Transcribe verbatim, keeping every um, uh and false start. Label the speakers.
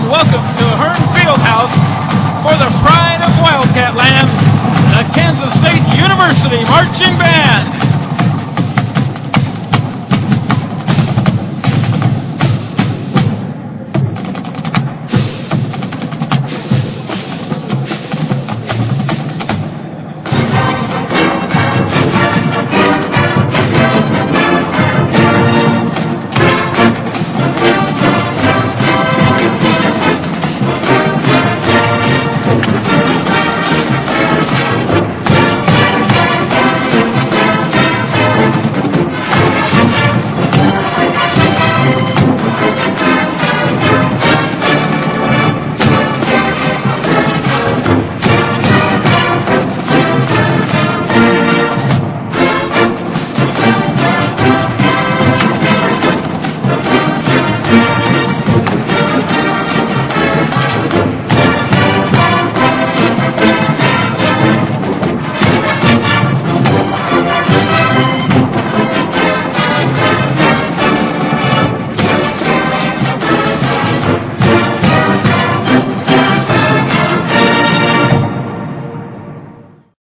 Speaker 1: welcome to Hearn Fieldhouse for the pride of Wildcat Land, the Kansas State University Marching Band.